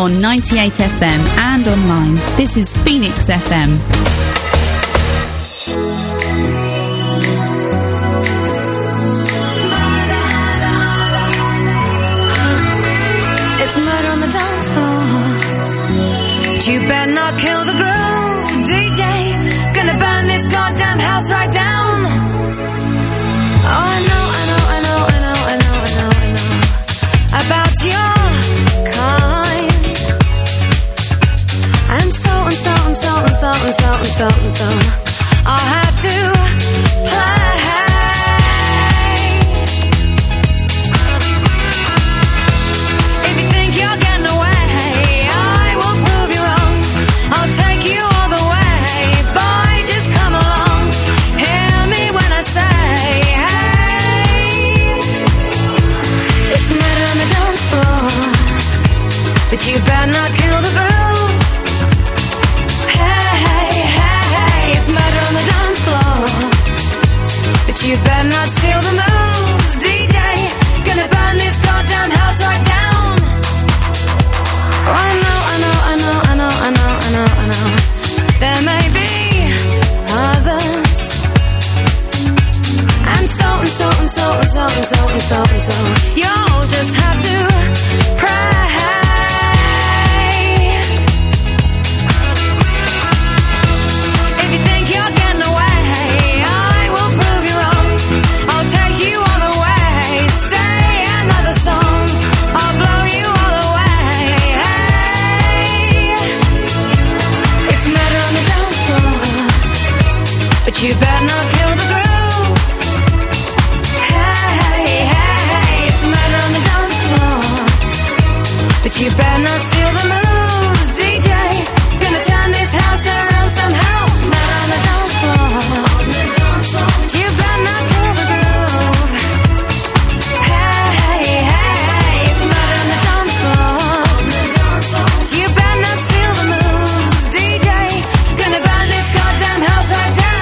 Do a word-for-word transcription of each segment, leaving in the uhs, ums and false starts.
on ninety-eight F M and online. This is Phoenix F M. It's murder on the dance floor. But you better not kill the groove, D J. Gonna burn this goddamn house right down. Oh, I know, I know, I know, I know, I know, I know, I know about your kind. And so and so and so and so and so and so and so I'll have to play. If you think you're getting away, I will prove you wrong. I'll take you all the way. Boy, just come along. Hear me when I say, hey. It's murder on the dance floor, but you better not kill the groove. Hey, hey, hey, hey. It's murder on the dance floor, but you better not steal the moves, D J. Gonna burn this goddamn house right down. Oh, I know, I know, I know, I know, I know, I know, I know. There may be others, and so and so and so and so and so and so and so. You'll just have to pray. If you think you're getting away, I will prove you wrong. I'll take you all the way. Stay another song, I'll blow you all away. Hey. It's murder on the dance floor, but you better not kill the groove. Hey, hey, hey. It's murder on the dance floor, but you better not steal the moves, D J. Gonna turn this house around somehow. Murder on the dance floor, but you better not kill the groove. Hey, hey, hey. It's murder on the dance floor, but you better not steal the moves, D J. Gonna burn this goddamn house right down.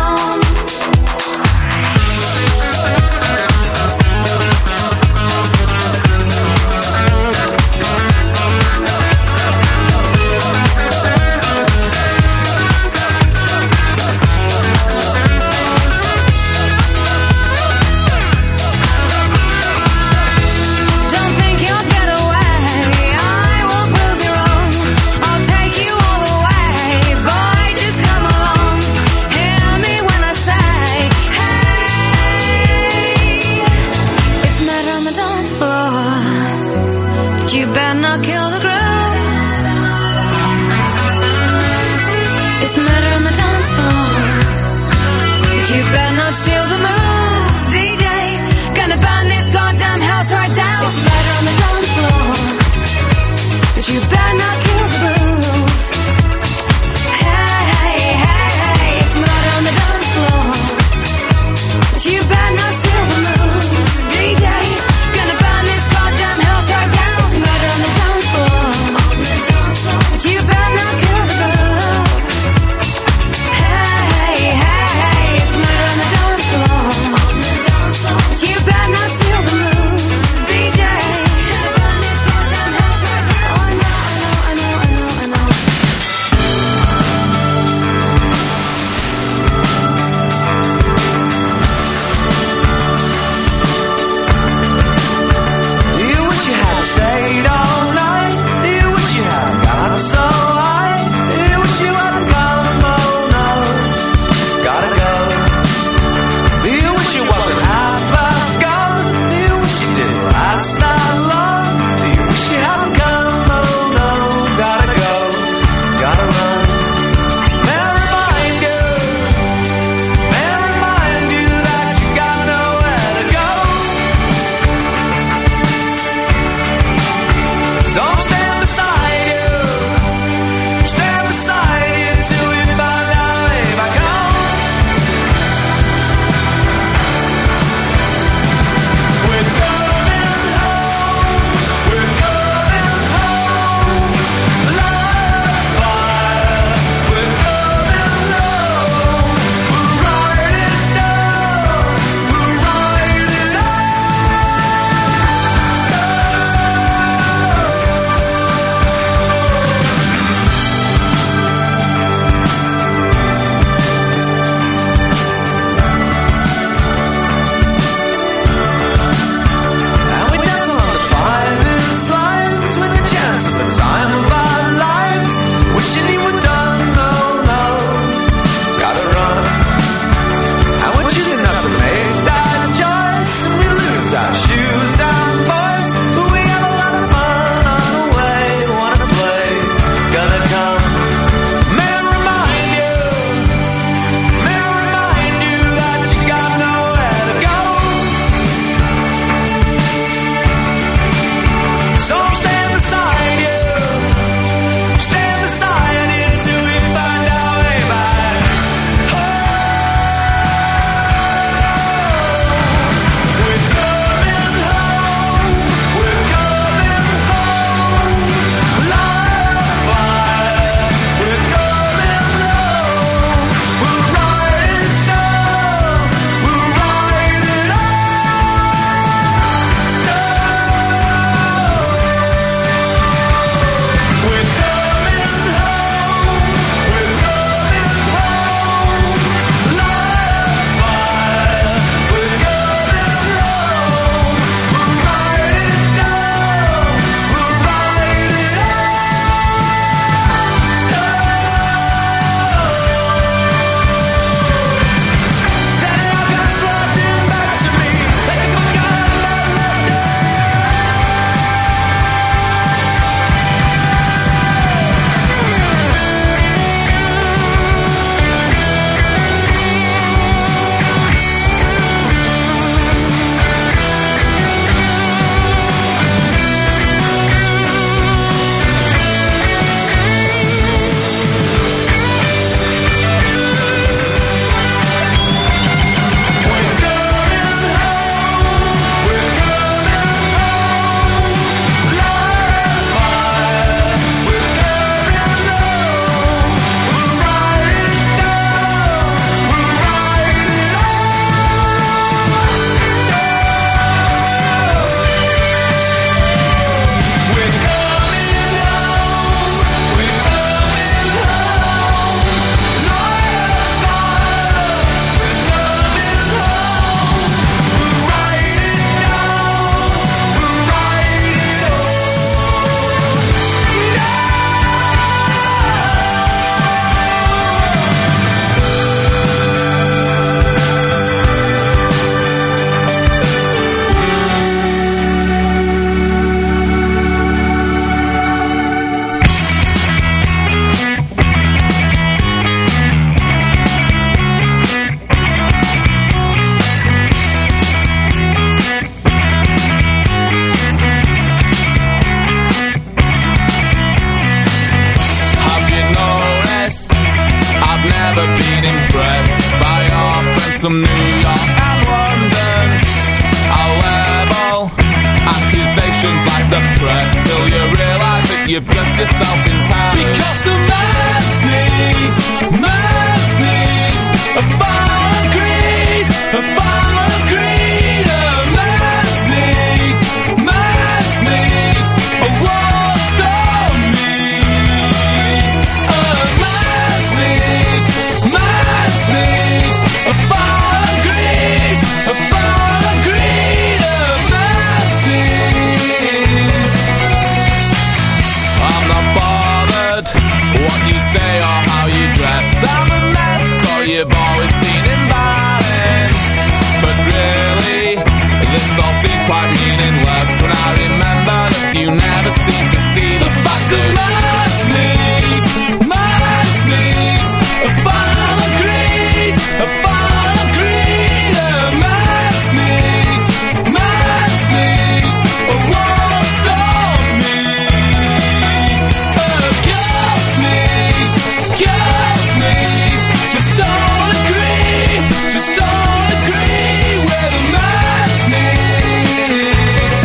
Don't think you'll get away, I will prove you wrong. I'll take you all the way. Boy, just come along. Hear me when I say, hey. It's murder on the dance floor, but you better not kill the groove. It's murder on the dance floor, but you better not steal the moves, D J. Gonna burn this goddamn house right down. It's murder on the dance floor, but you better not kill the groove. Hey, hey, hey, hey. It's murder on the dance floor, but you better not steal the moves, D J. Gonna burn this goddamn house right down. It's murder on the dance floor, some New York and London. I'll level accusations like the press till you realise that you've just yourself in time. Because the man's needs, man's needs a fall of greed, a fall of greed. A man's needs, man's needs a war storm need. A man's needs, man's needs a fall of greed, a fall of greed. A man's needs. I'm not bothered what you say or how you dress. I'm a mess, or you've always seen inviting. But really, this all seems quite meaningless when I remember that you never seem to see the fact that man's needs, man's needs a fall of greed, a fall of greed. A man's needs, man's needs a war storm need. A girl's needs, girl's needs just don't agree, just don't agree with a man's needs.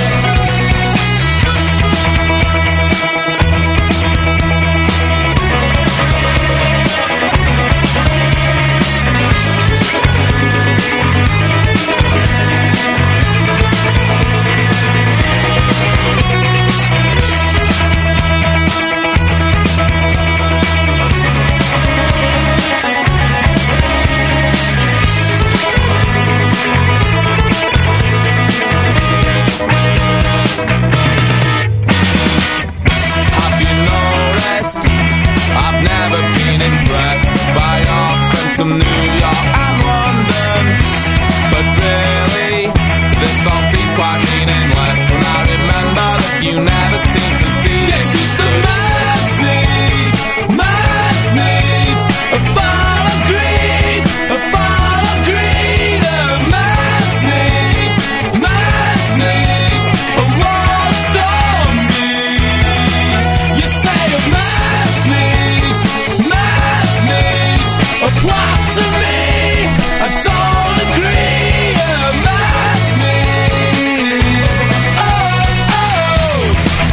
Have you noticed? I've never been impressed by your friends from New York and London. But really, this all seems quite meaningless when I remember that you never seem to see it. It's just the man's needs, man's needs a fall of greed, a fall of greed. A man's needs, man's needs a war storm need. You say a man's needs, man's needs a plot to me. I don't agree. A man's needs, oh, oh.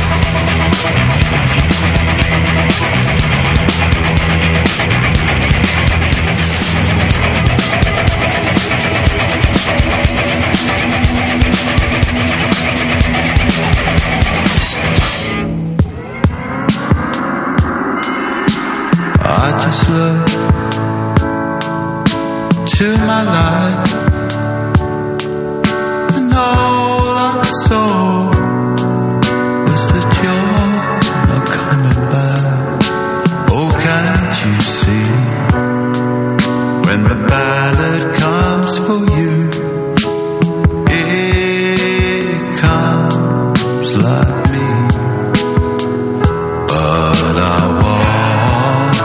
I just look to my life, and all I saw was that you're not coming back. Oh, can't you see? When the ballad comes for you, it comes like me. But I won't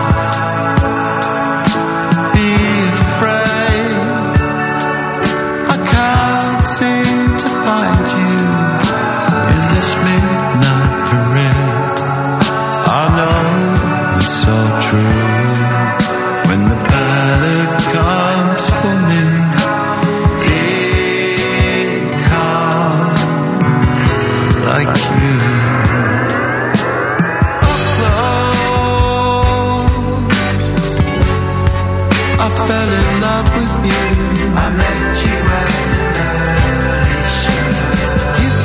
be afraid. I can't seem to find you in this midnight parade. I know it's so true. When the ballad comes for me, it comes like you. I fell in love with you. I met you at an early show. You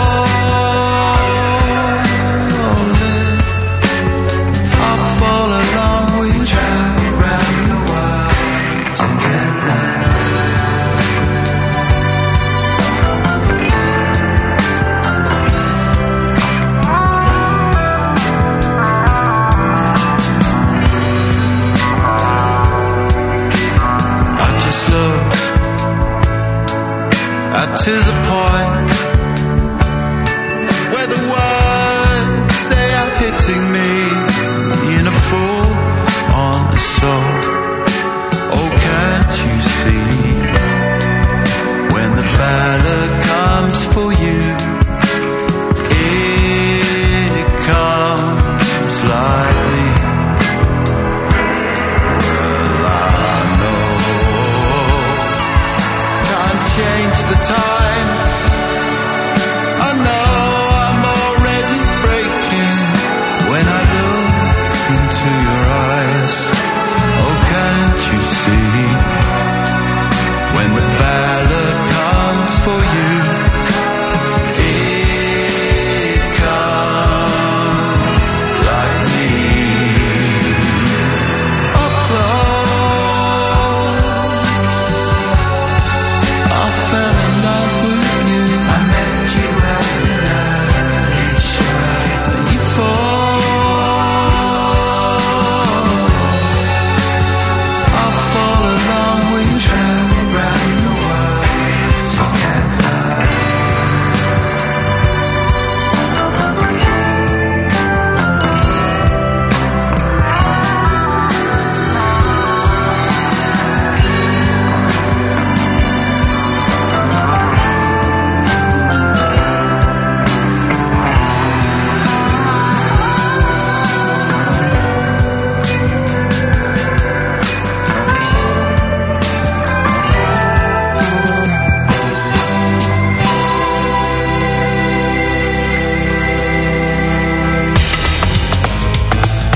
falling, I fall along with you. Travel around the world together.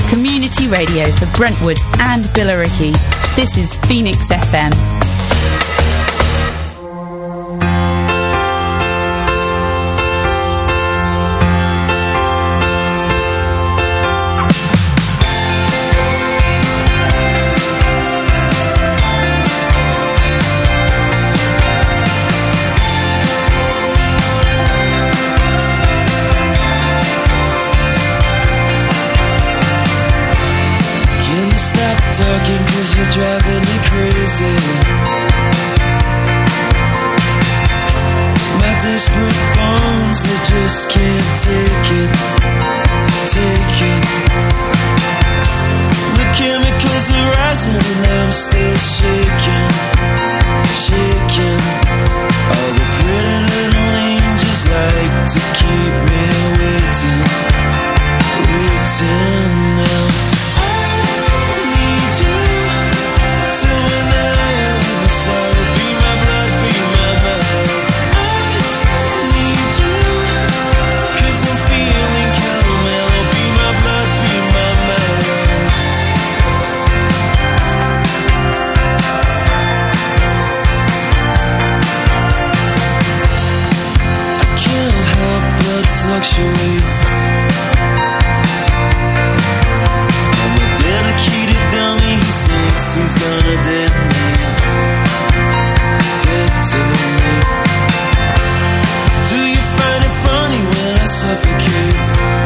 Community radio for Brentwood and Billericay. This is Phoenix F M. Driving me crazy. My desperate bones, I just can't take it, take it. The chemicals are rising and I'm still shaking, shaking. All the pretty little angels like to keep me waiting, waiting now. Fluctuate. I'm a dedicated dummy who thinks he's gonna detonate, detonate. Do you find it funny when I suffocate?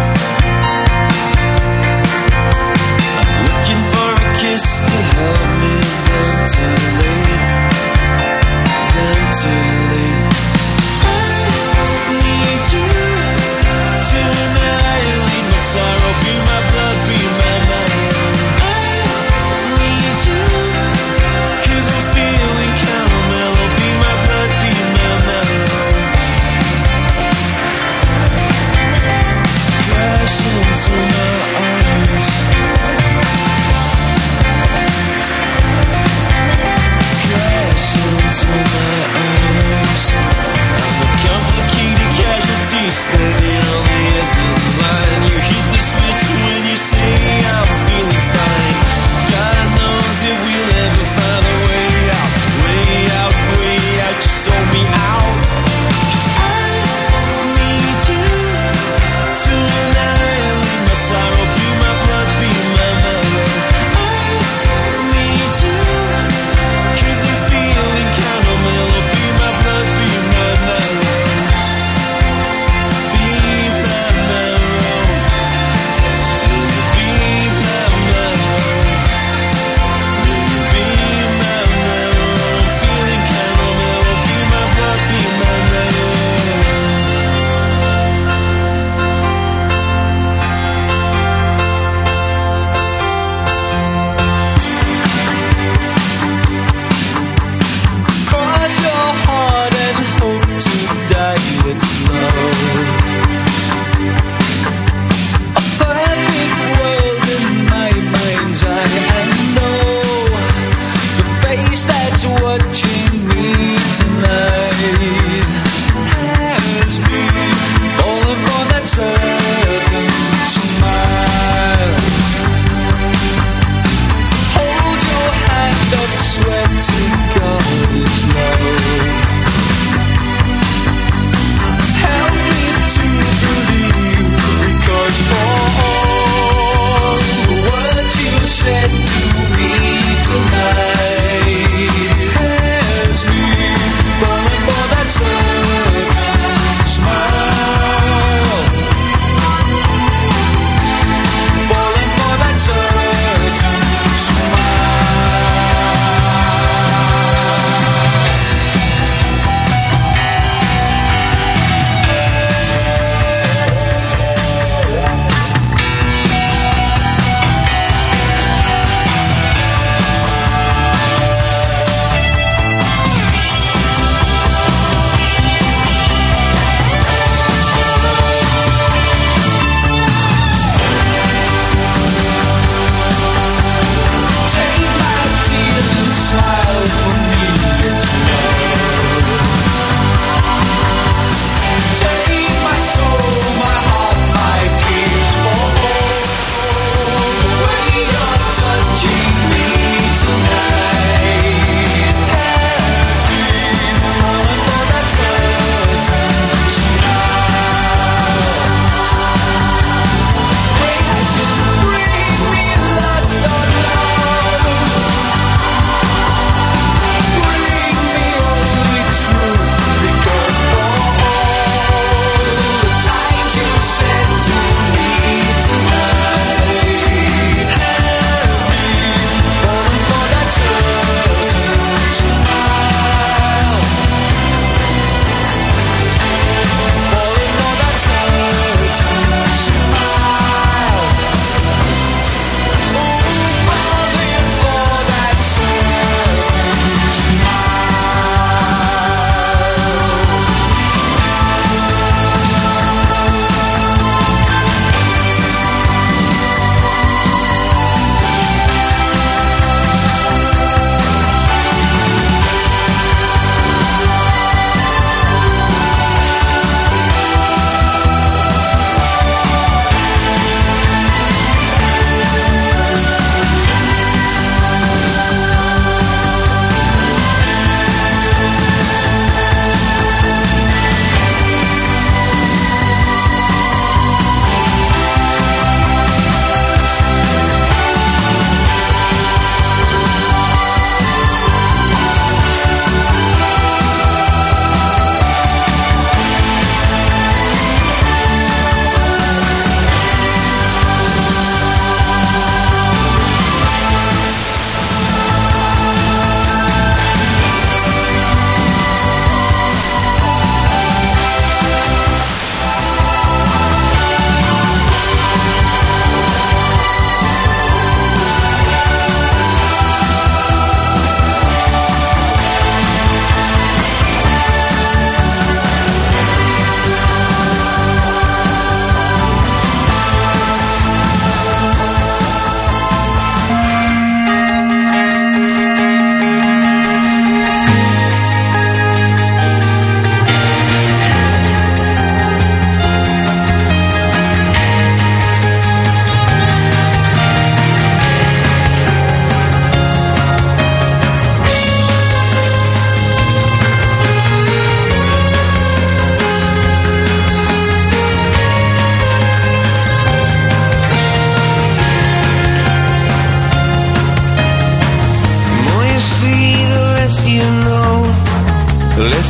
I'm looking for a kiss to help me ventilate, ventilate. I need you to annihilate my sorrow, be my blood, be my mind. I need you, cause I'm feeling kinda mellow, be my blood, be my mind.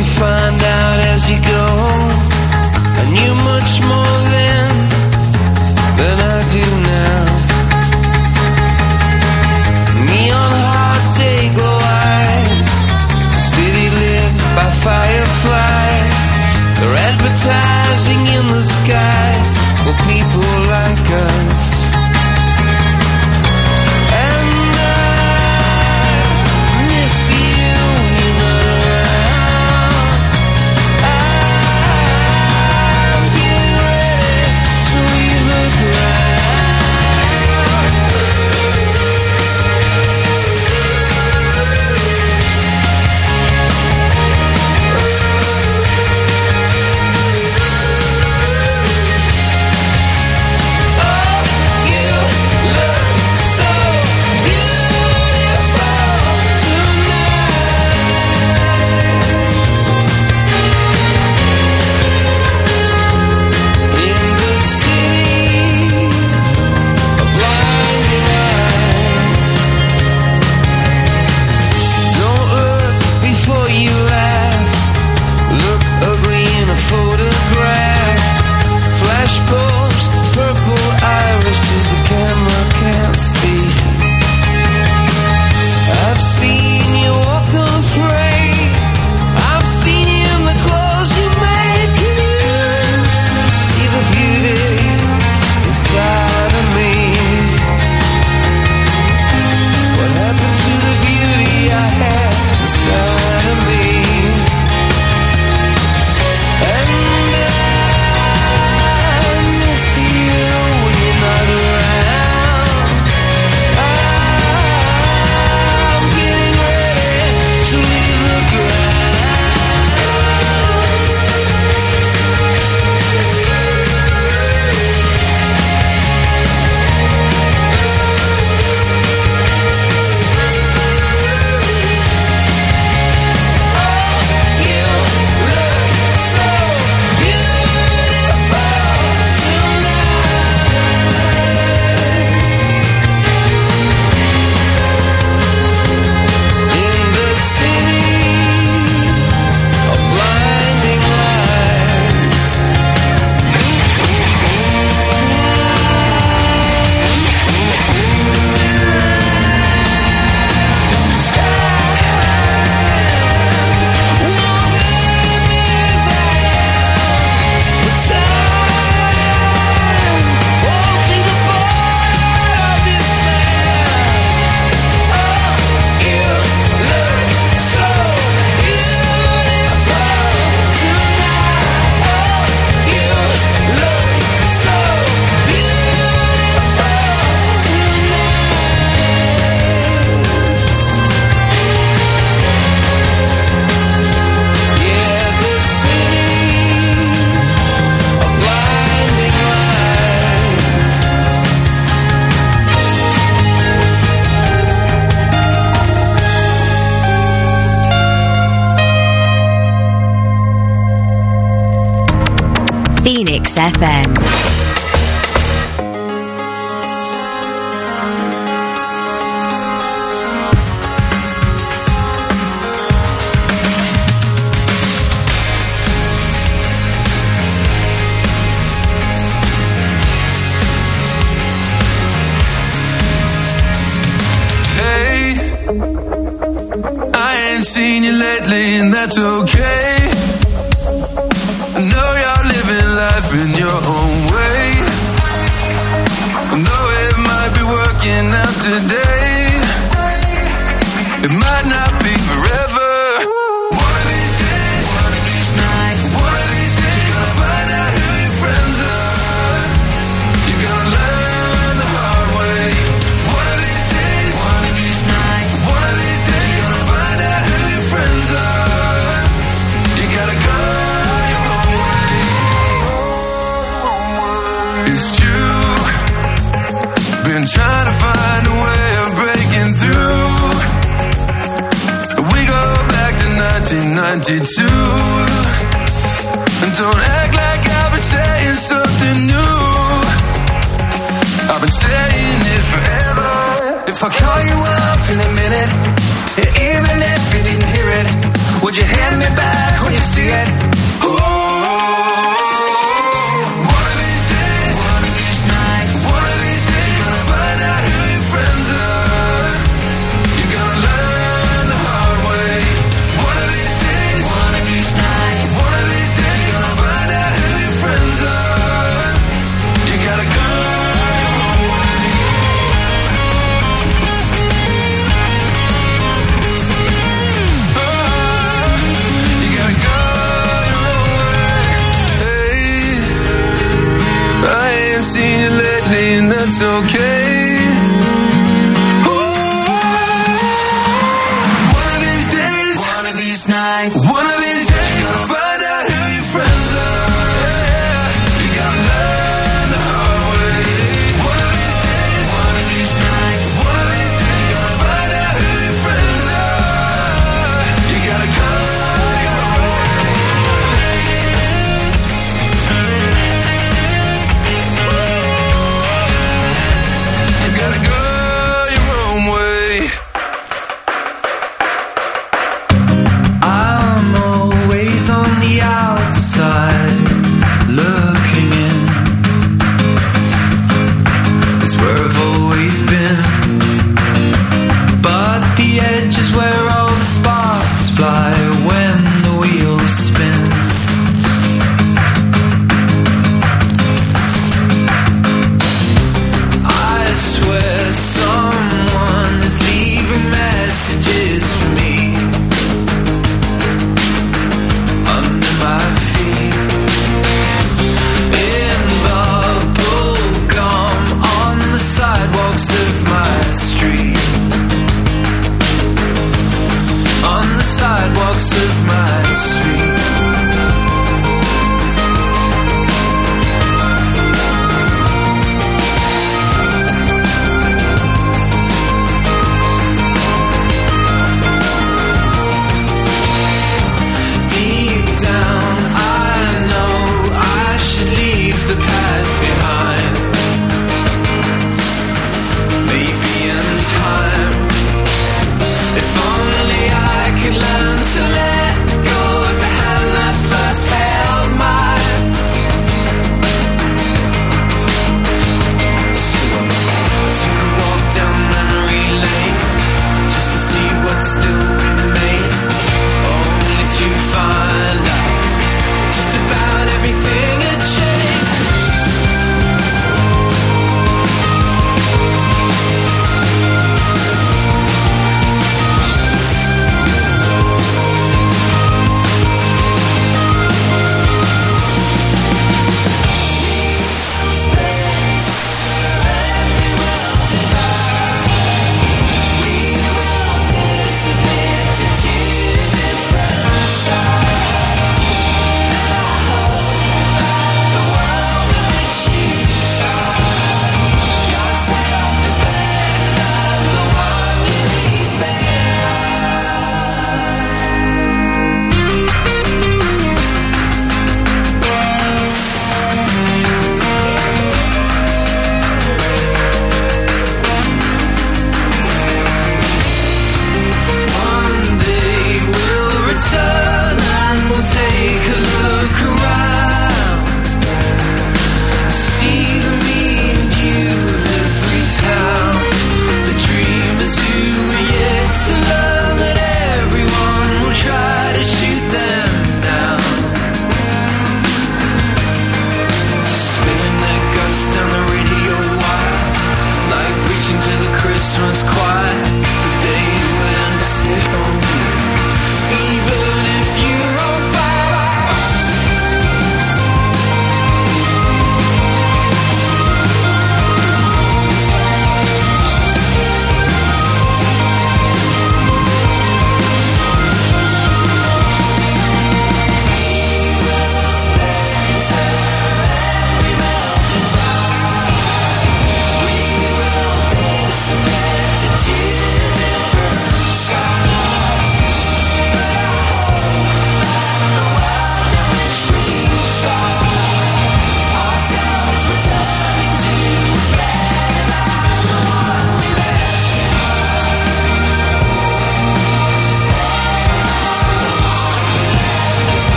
you find out as you go. I knew much more then than I do now. Neon hot day glow eyes, city lit by fireflies. They're advertising in the skies for people like us. And I miss you when you're not around. I'm getting ready to leave the ground. Phoenix F M. Seen you lately, and that's okay. I know you're living life in your own way. Though it might be working out today, it might not be forever. One of these days, one of these nights, one of these days, you're gonna find out who your friends are. You're gonna learn the hard way. One of these days, one of these nights, one of these days, you're gonna find out who your friends are. You gotta go your own way. It's true. Been trying to find a way of breaking through. We go back to nineteen ninety-two. And don't act like I've been saying something new. I've been saying it forever. If I call you up in a minute, even if you didn't hear it, would you hand me back when you see it. Oh, one of these days, one of these nights, one of these days, gonna find out who your friends are. You're gonna learn the hard way. One of these days, one of these nights, one of these days, gonna find out who your friends are. You gotta go your own way. Oh, you gotta go your own way. Hey, I ain't seen you lately, and that's okay. One of these days, one of these nights, one of these days, gonna find out who your friends are. Yeah, you gotta learn the hard way. One of these days, one of these nights, one of these days, gonna find out who your friends are. You gotta go your own way.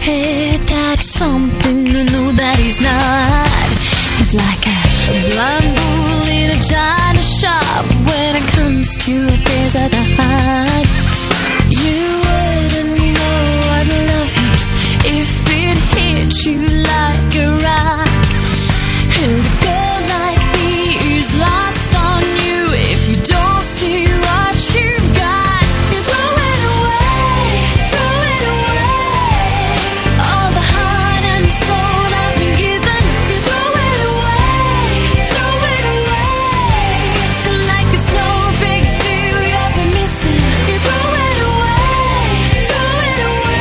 head that he's something I know that he's not. He's like a, a blind bull in a china shop when it comes to affairs of the heart. You wouldn't know what love is if it hit you like a rock. And a girl like me is lost on you if you don't see what you've got. You throw it away, throw it away. All the heart and soul I've been given. You throw it away, throw it away. Like it's no big deal you've been missing. You throw it away, throw it away.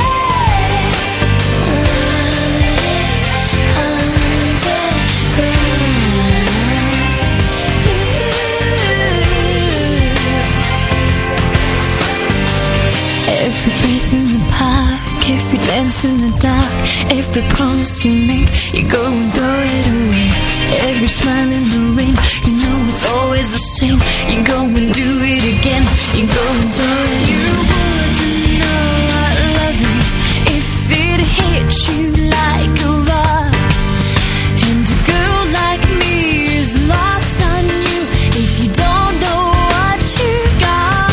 Every breath in the park, every dance in the dark, every promise you make, you go and throw it away. Every smile in the rain, you know it's always the same. You go and do it again, you go and throw it. You wouldn't know what love is if it hit you like a rock. And a girl like me is lost on you if you don't know what you got.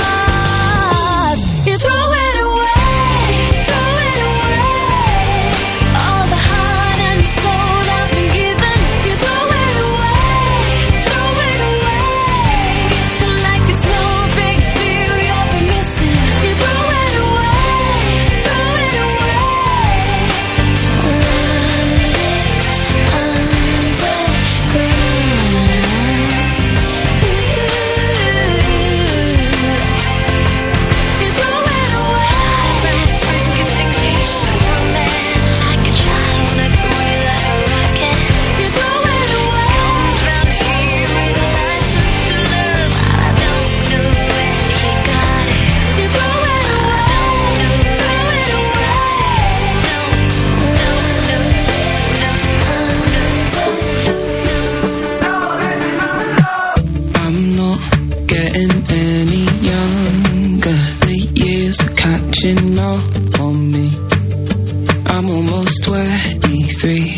You throw it away, throw it away. All the heart and soul I've been given. You throw it away, throw it away. Like it's no big deal you've been missing. You throw it away, throw it away. I'm not getting any younger. The years are catching up on me. I'm almost twenty-three.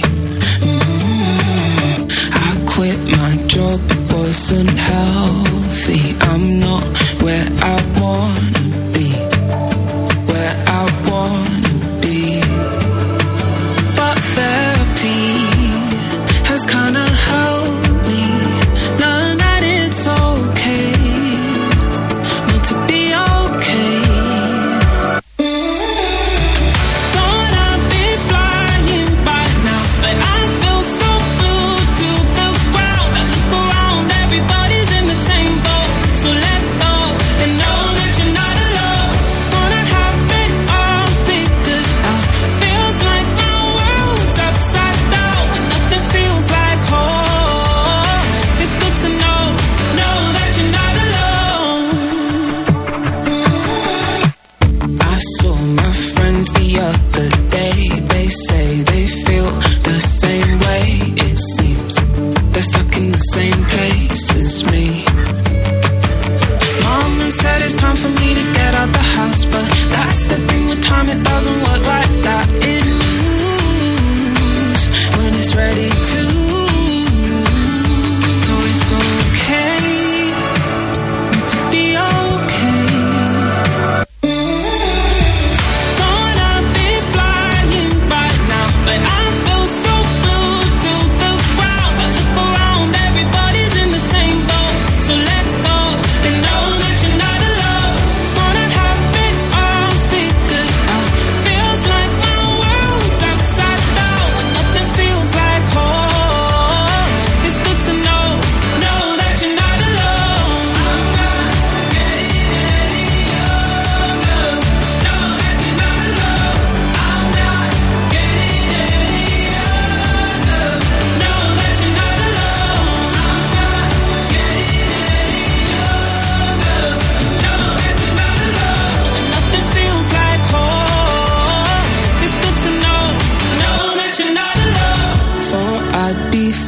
Mm. I quit my job, it wasn't healthy. I'm not where I wanna be, where I wanna be. But therapy has kinda helped me learn that it's okay not to be okay. Thought I'd be flying by now, but I feel so glued to the ground. I look around, everybody's in the same boat. So let go and know that you're not alone.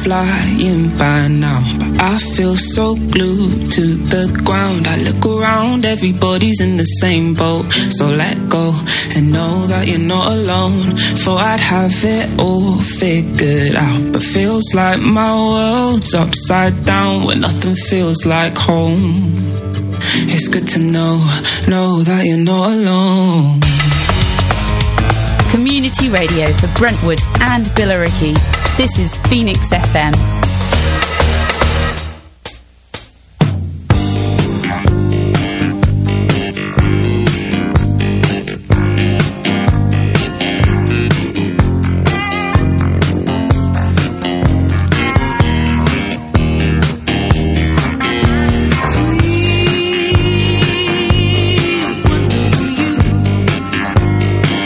flying by now, but I feel so glued to the ground. I look around, everybody's in the same boat. So let go and know that you're not alone. Thought I'd have it all figured out, but feels like my world's upside down when nothing feels like home. It's good to know, know that you're not alone. Community radio for Brentwood and Billericay. This is Phoenix F M.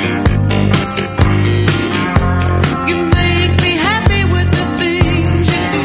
You make me happy with the things you do.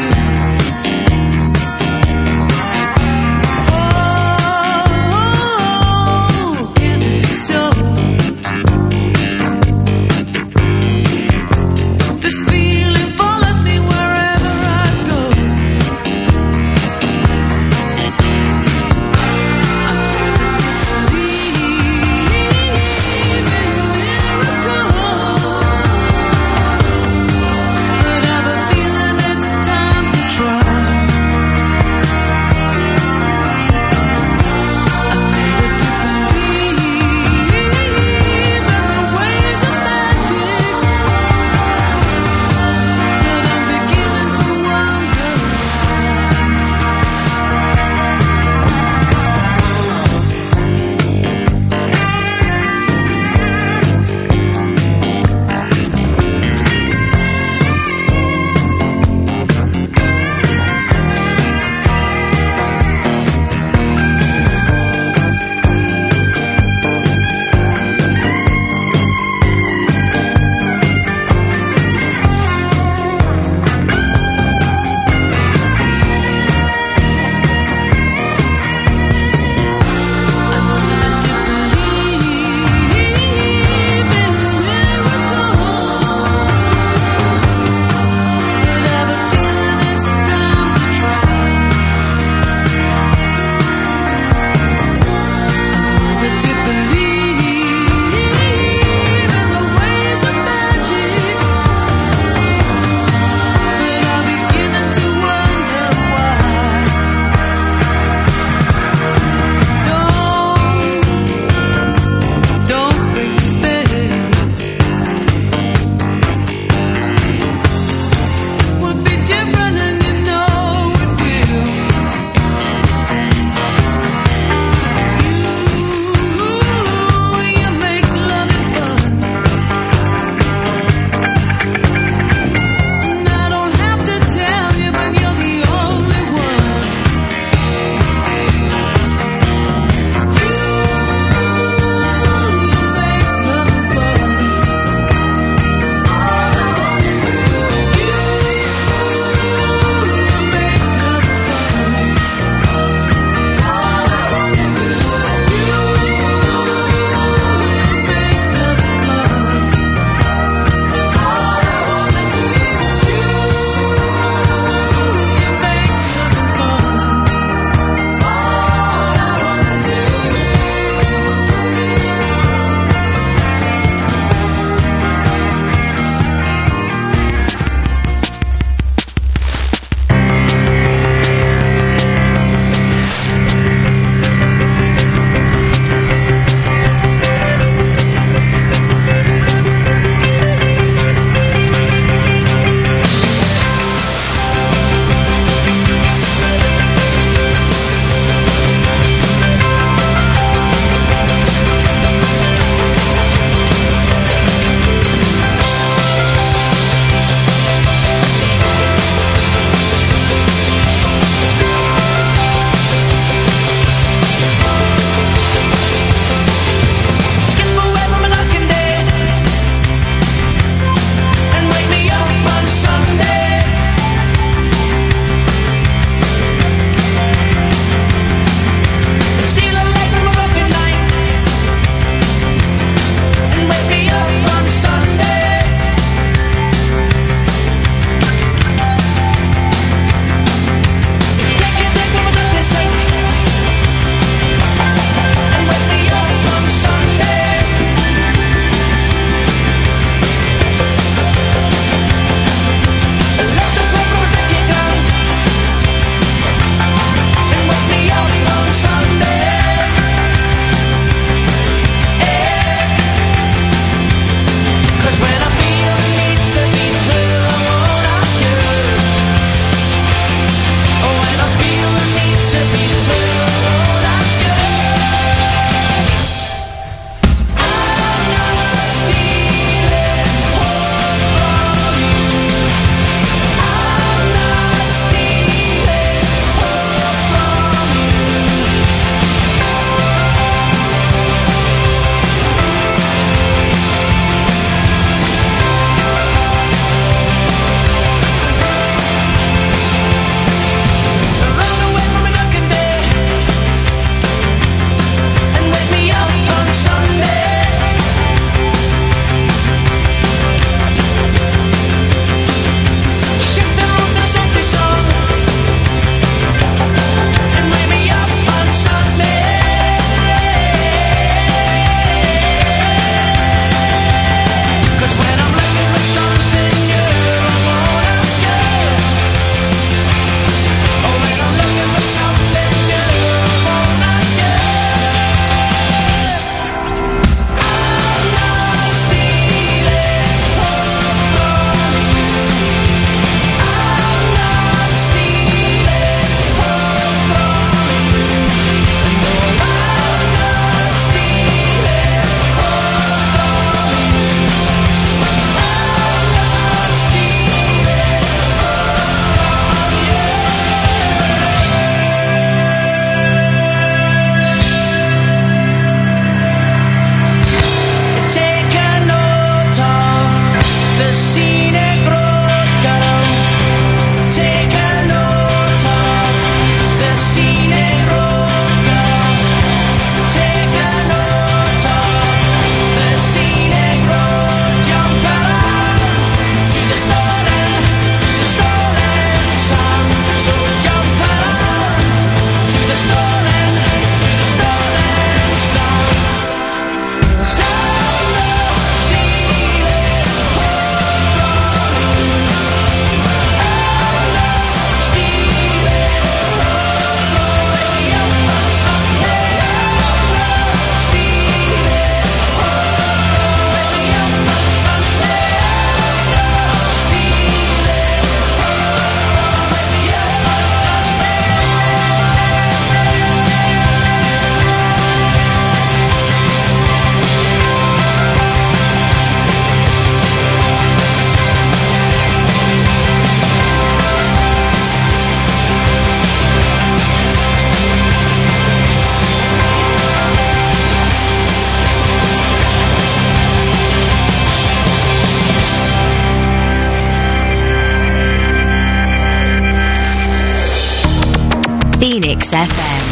Phoenix F M.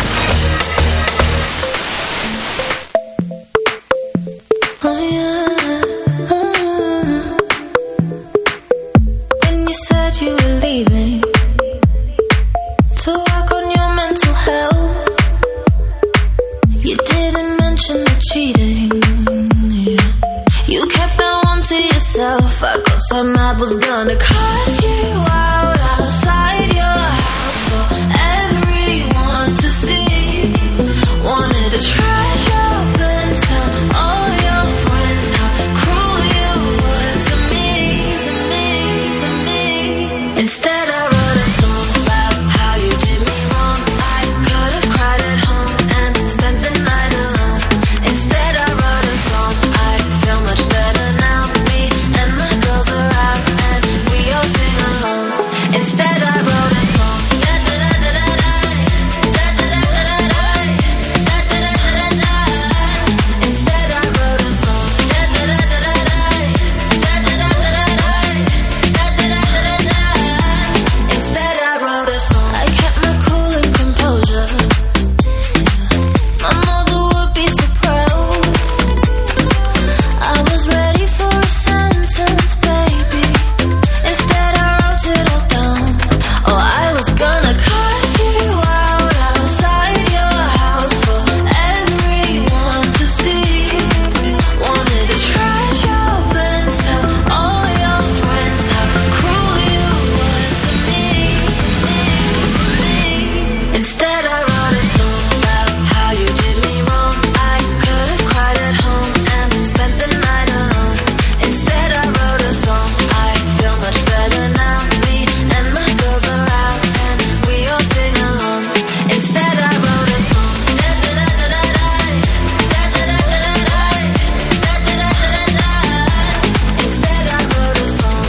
Oh yeah, oh. When you said you were leaving to work on your mental health, you didn't mention the cheating. You kept that one to yourself. I got so mad, was gonna cut you out outside your house for everyone to see. Wanted to trash your friends, tell all your friends how cruel you were to me, to me, to me. Instead I wrote a song about how you did me wrong. I could have cried at home and spent the night alone. Instead I wrote a song, I feel much better now. Me and my girls are out and we all sing along. Instead I wrote a song. Instead I wrote a song. Instead I wrote a song. I kept my cool and composure. My mother would be so proud. I was ready for a sentence, baby. Instead I wrote it all down. Oh, I was gonna cut you out outside your house for everyone to see. Wanted to trash your friends, tell all your friends how cruel you were to me, me, me. Instead I wrote a song about how you did me wrong. I could have cried at home and spent the night alone. Instead I wrote a song. I feel much better now. Me and my girls are out and we all sing along. Instead I wrote a song. Instead I wrote a song.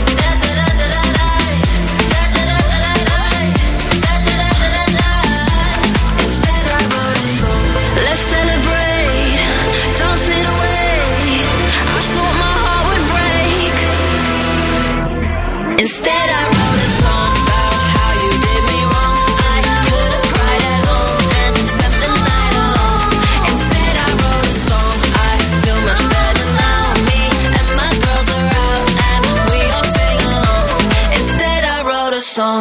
Instead I wrote a song. Let's celebrate, don't sit away. I thought my heart would break. Instead I wrote a song about how you did me wrong. I could have cried at home and spent the night alone. Instead I wrote a song. I feel much better now. Me and my girls are out and we all sing along. Instead I wrote a song.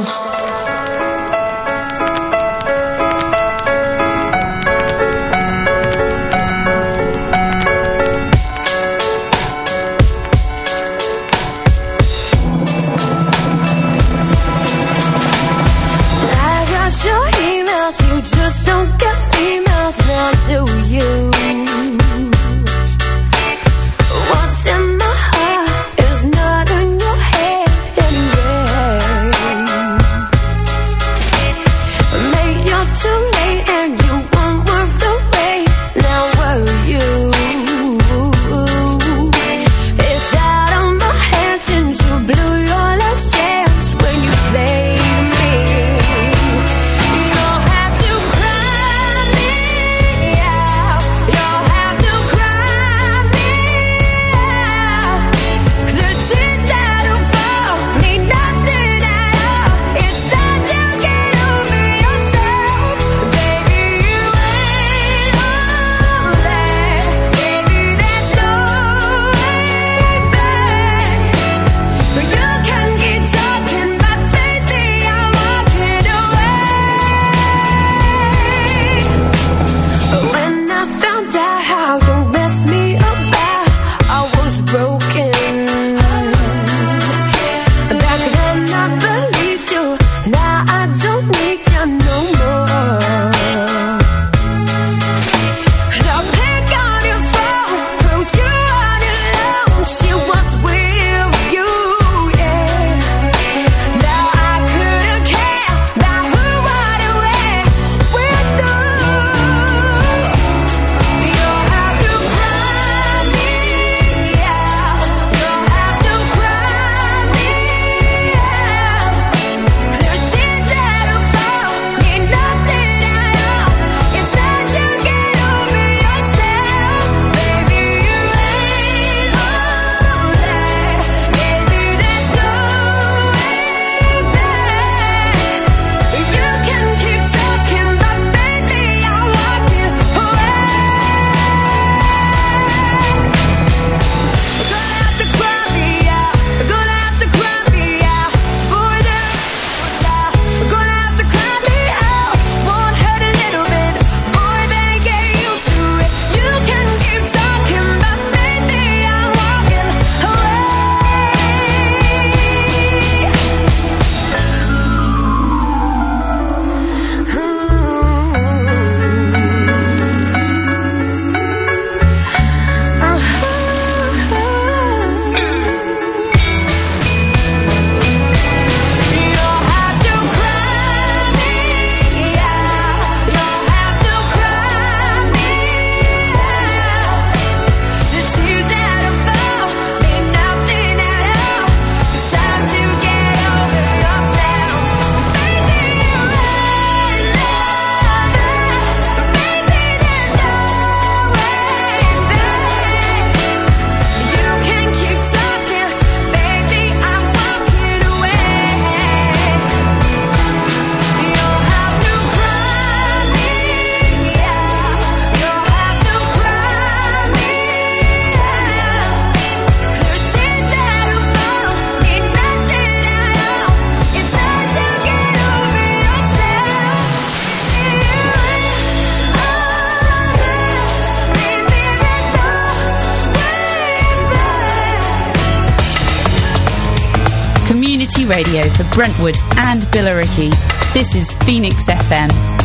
community radio for Brentwood and Billericay. This is Phoenix F M.